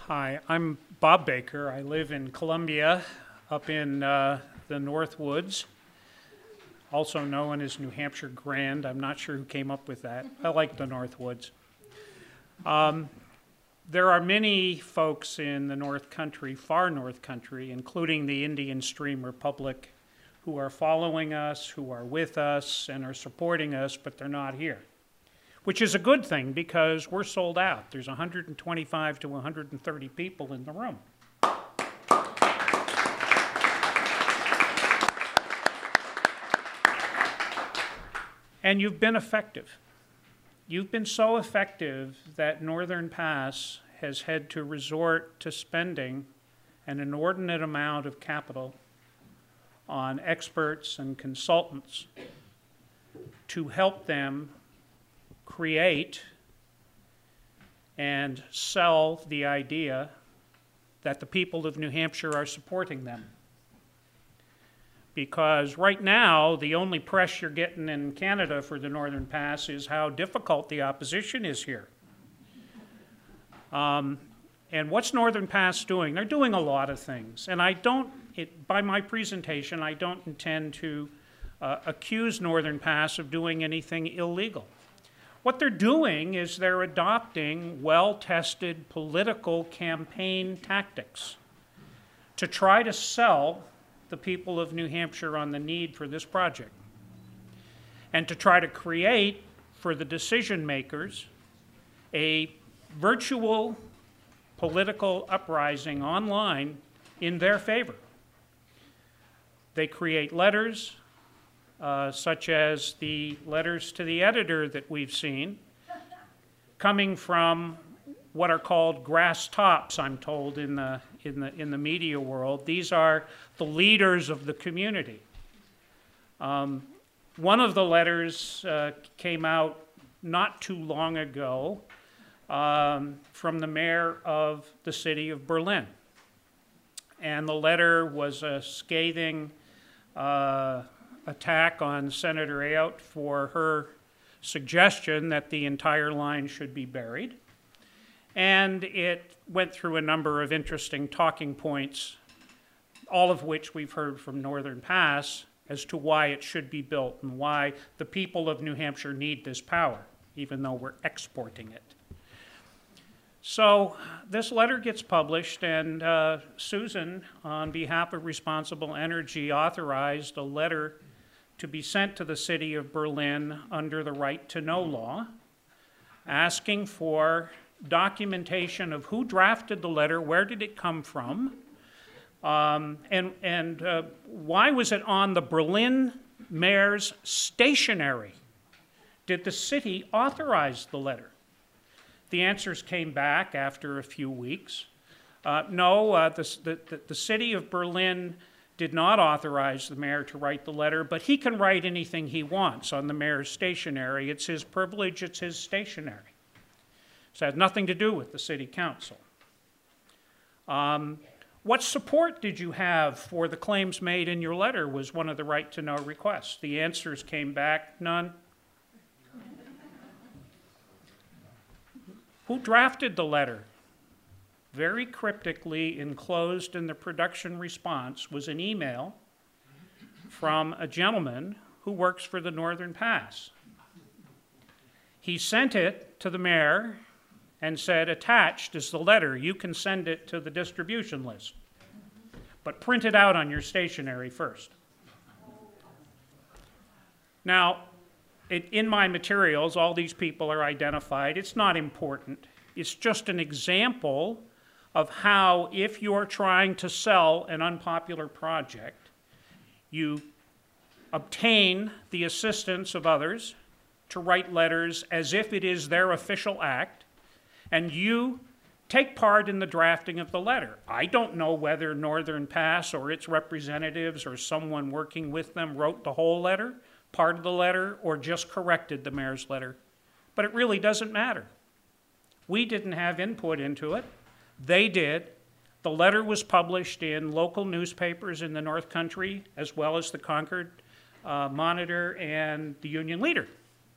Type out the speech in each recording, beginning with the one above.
Hi, I'm Bob Baker. I live in Columbia, up in the North Woods, also known as New Hampshire Grand. I'm not sure who came up with that. I like the North Woods. There are many folks in the North Country, far North Country, including the Indian Stream Republic, who are following us, who are with us, and are supporting us, but they're not here. Which is a good thing because we're sold out. There's 125 to 130 people in the room. And you've been effective. You've been so effective that Northern Pass has had to resort to spending an inordinate amount of capital on experts and consultants to help them create and sell the idea that the people of New Hampshire are supporting them. Because right now, the only press you're getting in Canada for the Northern Pass is how difficult the opposition is here. And what's Northern Pass doing? They're doing a lot of things. And by my presentation, I don't intend to accuse Northern Pass of doing anything illegal. What they're doing is they're adopting well-tested political campaign tactics to try to sell the people of New Hampshire on the need for this project and to try to create for the decision makers a virtual political uprising online in their favor. They create letters, such as the letters to the editor that we've seen, coming from what are called grass tops, I'm told, in the media world. These are the leaders of the community. One of the letters came out not too long ago from the mayor of the city of Berlin. And the letter was a scathing attack on Senator Ayotte for her suggestion that the entire line should be buried. And it went through a number of interesting talking points, all of which we've heard from Northern Pass as to why it should be built and why the people of New Hampshire need this power, even though we're exporting it. So this letter gets published, and Susan, on behalf of Responsible Energy, authorized a letter to be sent to the city of Berlin under the Right to Know law, asking for documentation of who drafted the letter, where did it come from, and why was it on the Berlin mayor's stationery? Did the city authorize the letter? The answers came back after a few weeks. No, the city of Berlin did not authorize the mayor to write the letter, but he can write anything he wants on the mayor's stationery. It's his privilege, it's his stationery. So it has nothing to do with the city council. What support did you have for the claims made in your letter was one of the right to know requests. The answers came back, none. Who drafted the letter? Very cryptically enclosed in the production response was an email from a gentleman who works for the Northern Pass. He sent it to the mayor and said, attached is the letter. You can send it to the distribution list, but print it out on your stationery first. Now, in my materials, all these people are identified. It's not important. It's just an example of how, if you're trying to sell an unpopular project, you obtain the assistance of others to write letters as if it is their official act, and you take part in the drafting of the letter. I don't know whether Northern Pass or its representatives or someone working with them wrote the whole letter, part of the letter, or just corrected the mayor's letter. But it really doesn't matter. We didn't have input into it. They did. The letter was published in local newspapers in the North Country, as well as the Concord Monitor and the Union Leader,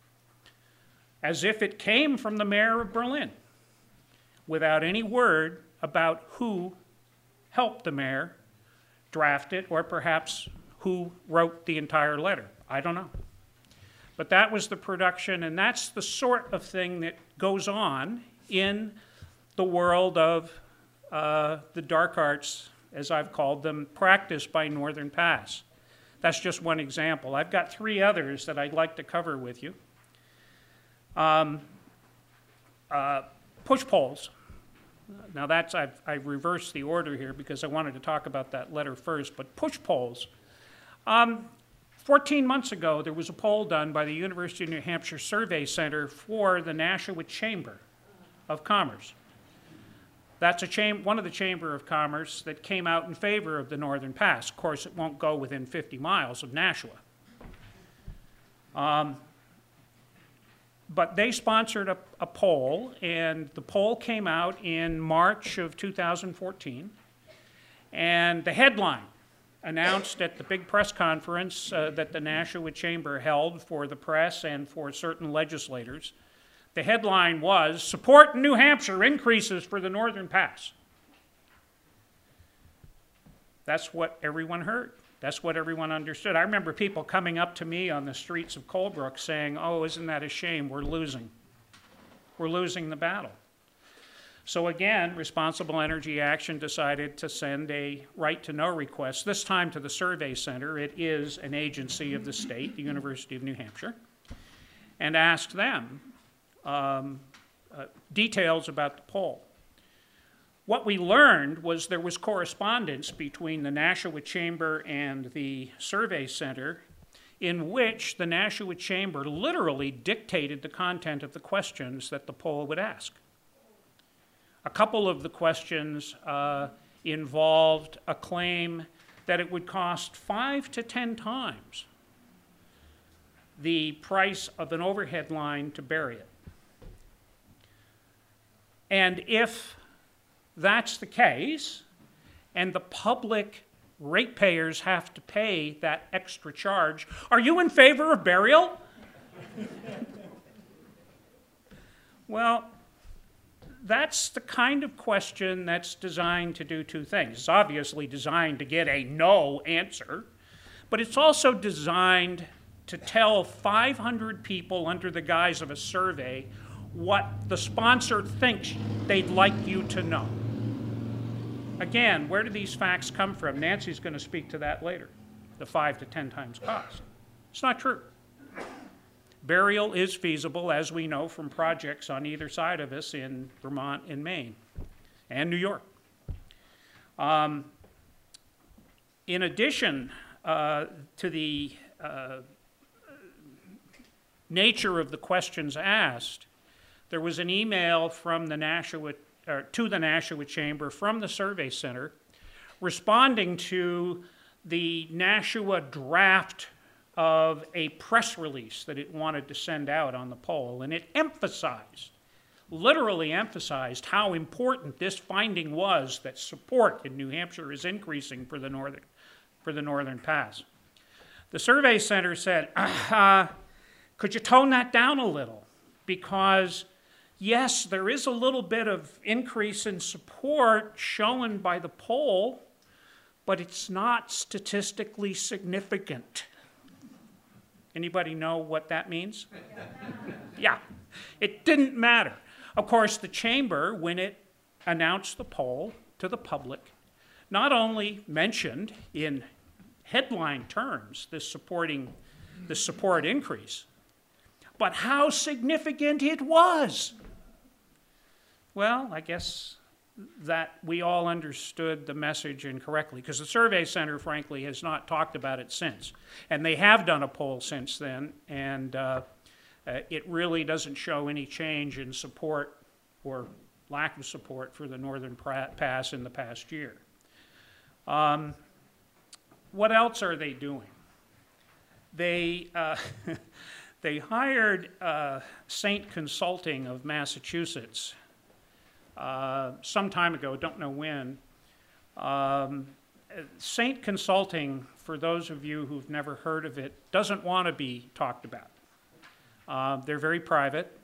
as if it came from the mayor of Berlin, without any word about who helped the mayor draft it, or perhaps who wrote the entire letter. I don't know. But that was the production, and that's the sort of thing that goes on in the world of the dark arts, as I've called them, practiced by Northern Pass. That's just one example. I've got 3 others that I'd like to cover with you. Push polls. Now that's, I've reversed the order here because I wanted to talk about that letter first, but push polls. 14 months ago, there was a poll done by the University of New Hampshire Survey Center for the Nashua Chamber of Commerce. That's one of the Chamber of Commerce that came out in favor of the Northern Pass. Of course, it won't go within 50 miles of Nashua. But they sponsored a poll, and the poll came out in March of 2014. And the headline announced at the big press conference that the Nashua Chamber held for the press and for certain legislators, the headline was, "Support in New Hampshire increases for the Northern Pass." That's what everyone heard. That's what everyone understood. I remember people coming up to me on the streets of Colebrook saying, "Oh, isn't that a shame? We're losing. We're losing the battle." So again, Responsible Energy Action decided to send a right-to-know request, this time to the Survey Center. It is an agency of the state, the University of New Hampshire, and asked them details about the poll. What we learned was there was correspondence between the Nashua Chamber and the Survey Center in which the Nashua Chamber literally dictated the content of the questions that the poll would ask. A couple of the questions involved a claim that it would cost 5 to 10 times the price of an overhead line to bury it. And if that's the case, and the public ratepayers have to pay that extra charge, are you in favor of burial? Well, that's the kind of question that's designed to do 2 things. It's obviously designed to get a no answer, but it's also designed to tell 500 people under the guise of a survey what the sponsor thinks they'd like you to know. Again, where do these facts come from? Nancy's going to speak to that later, the 5 to 10 times cost. It's not true. Burial is feasible, as we know from projects on either side of us in Vermont and Maine and New York. In addition to the nature of the questions asked, there was an email from the to the Nashua Chamber from the Survey Center responding to the Nashua draft of a press release that it wanted to send out on the poll. And it emphasized, literally emphasized, how important this finding was that support in New Hampshire is increasing for the Northern Pass. The Survey Center said, could you tone that down a little? Because yes, there is a little bit of increase in support shown by the poll, but it's not statistically significant. Anybody know what that means? Yeah, it didn't matter. Of course, the Chamber, when it announced the poll to the public, not only mentioned in headline terms the support increase, but how significant it was. Well, I guess that we all understood the message incorrectly, because the Survey Center, frankly, has not talked about it since. And they have done a poll since then, and it really doesn't show any change in support or lack of support for the Northern Pass in the past year. What else are they doing? They hired Saint Consulting of Massachusetts some time ago, don't know when. Saint Consulting, for those of you who've never heard of it, doesn't want to be talked about. They're very private.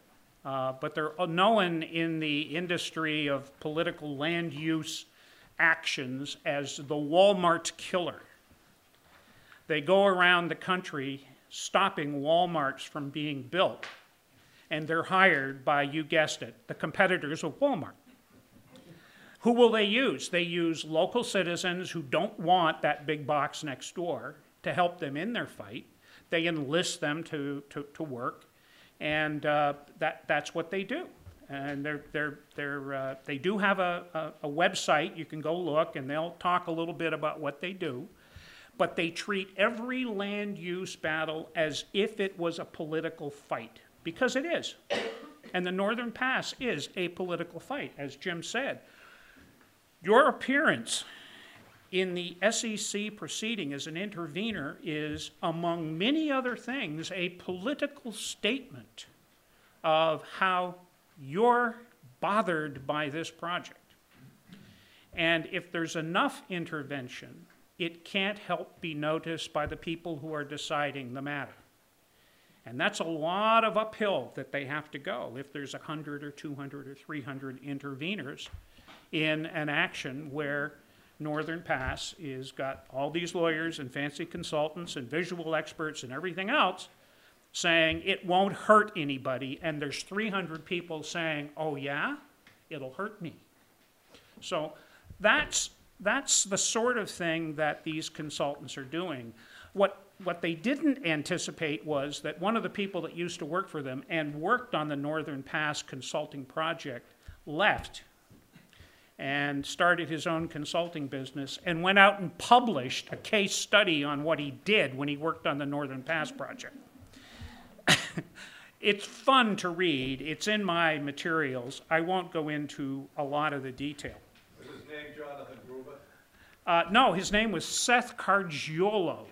but they're known in the industry of political land use actions as the Walmart killer. They go around the country stopping Walmarts from being built, and they're hired by, you guessed it, the competitors of Walmart. Who will they use? They use local citizens who don't want that big box next door to help them in their fight. They enlist them to work, and that's what they do. And they do have a website. You can go look, and they'll talk a little bit about what they do. But they treat every land use battle as if it was a political fight, because it is. And the Northern Pass is a political fight, as Jim said. Your appearance in the SEC proceeding as an intervener is, among many other things, a political statement of how you're bothered by this project. And if there's enough intervention, it can't help be noticed by the people who are deciding the matter. And that's a lot of uphill that they have to go if there's 100 or 200 or 300 interveners in an action where Northern Pass is got all these lawyers and fancy consultants and visual experts and everything else saying it won't hurt anybody, and there's 300 people saying, oh yeah, it'll hurt me. So that's the sort of thing that these consultants are doing. What they didn't anticipate was that one of the people that used to work for them and worked on the Northern Pass consulting project left and started his own consulting business and went out and published a case study on what he did when he worked on the Northern Pass project. It's fun to read. It's in my materials. I won't go into a lot of the detail. Was his name Jonathan Gruber? No, his name was Seth Cargiolo.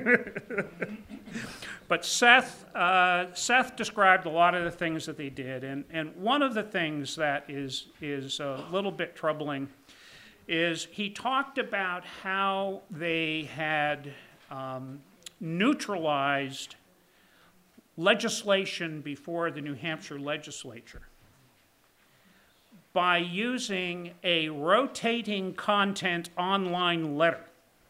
But Seth described a lot of the things that they did, and one of the things that is a little bit troubling is he talked about how they had neutralized legislation before the New Hampshire legislature by using a rotating content online letter.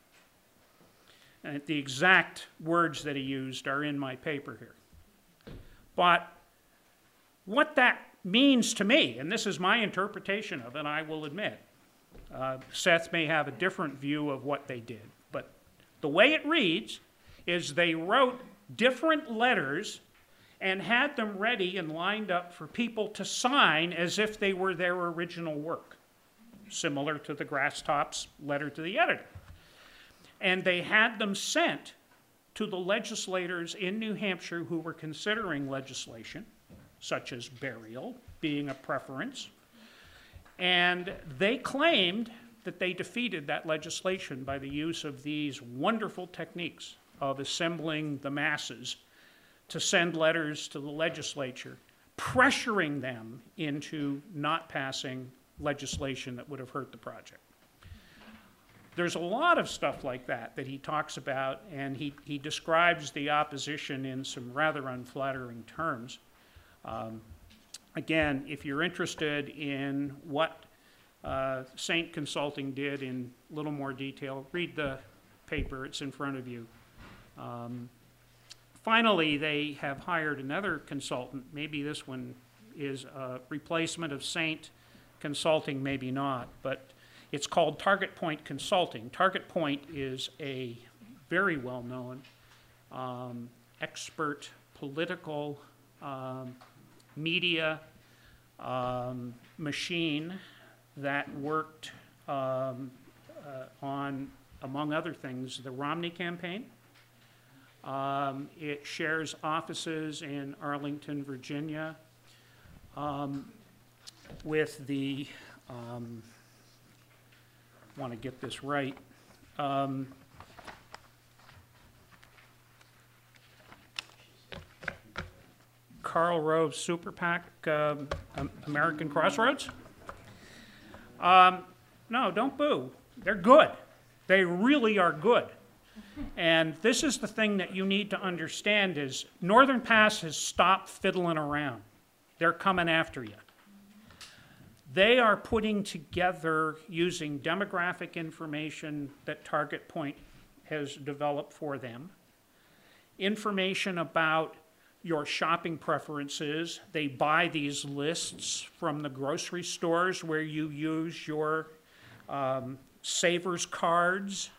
And the exact words that he used are in my paper here. But what that means to me, and this is my interpretation of it, I will admit, Seth may have a different view of what they did, but the way it reads is they wrote different letters and had them ready and lined up for people to sign as if they were their original work, similar to the Grasstops letter to the editor. And they had them sent to the legislators in New Hampshire who were considering legislation, such as burial being a preference, and they claimed that they defeated that legislation by the use of these wonderful techniques of assembling the masses to send letters to the legislature, pressuring them into not passing legislation that would have hurt the project. There's a lot of stuff like that that he talks about, and he describes the opposition in some rather unflattering terms. Again, if you're interested in what Saint Consulting did in a little more detail, read the paper, it's in front of you. Finally, they have hired another consultant. Maybe this one is a replacement of Saint Consulting, maybe not, but it's called Target Point Consulting. Target Point is a very well-known expert political media machine that worked on, among other things, the Romney campaign. It shares offices in Arlington, Virginia, with the want to get this right. Karl Rove Super PAC, American Crossroads? No, don't boo. They're good. They really are good. And this is the thing that you need to understand is Northern Pass has stopped fiddling around. They're coming after you. They are putting together, using demographic information that Target Point has developed for them, information about your shopping preferences. They buy these lists from the grocery stores where you use your Savers cards.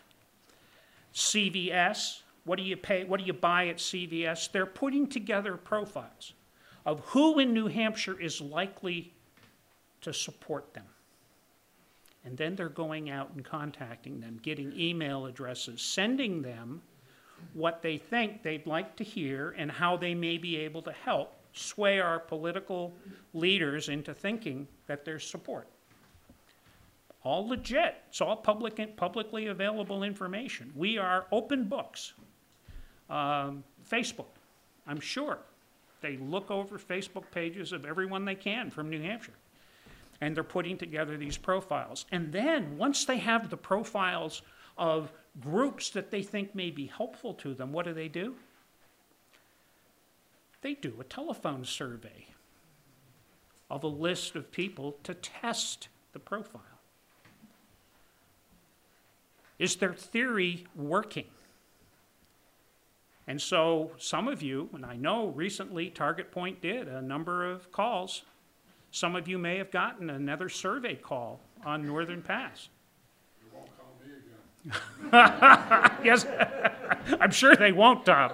CVS, what do you pay? What do you buy at CVS? They're putting together profiles of who in New Hampshire is likely to support them. And then they're going out and contacting them, getting email addresses, sending them what they think they'd like to hear and how they may be able to help sway our political leaders into thinking that there's support. All legit. It's all publicly available information. We are open books. Facebook, I'm sure. They look over Facebook pages of everyone they can from New Hampshire. And they're putting together these profiles. And then, once they have the profiles of groups that they think may be helpful to them, what do? They do a telephone survey of a list of people to test the profile. Is their theory working? And so some of you, and I know recently Target Point did a number of calls. Some of you may have gotten another survey call on Northern Pass. You won't call me again. Yes, I'm sure they won't, Tom.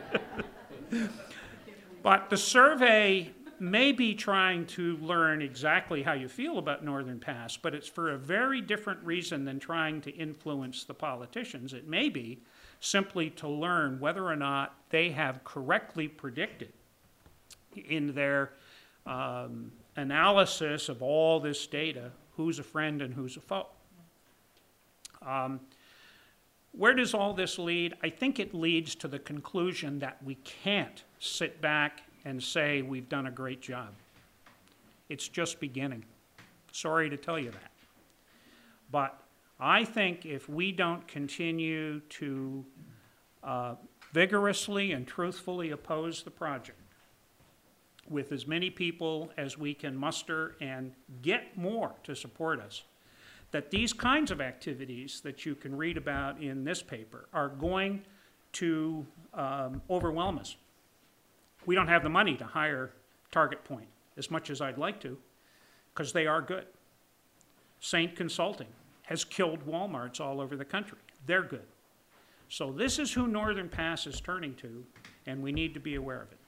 But the survey may be trying to learn exactly how you feel about Northern Pass, but it's for a very different reason than trying to influence the politicians. It may be simply to learn whether or not they have correctly predicted in their analysis of all this data who's a friend and who's a foe. Where does all this lead? I think it leads to the conclusion that we can't sit back and say we've done a great job. It's just beginning. Sorry to tell you that. But I think if we don't continue to vigorously and truthfully oppose the project with as many people as we can muster and get more to support us, that these kinds of activities that you can read about in this paper are going to overwhelm us. We don't have the money to hire Target Point as much as I'd like to, because they are good. Saint Consulting has killed Walmarts all over the country. They're good. So this is who Northern Pass is turning to, and we need to be aware of it.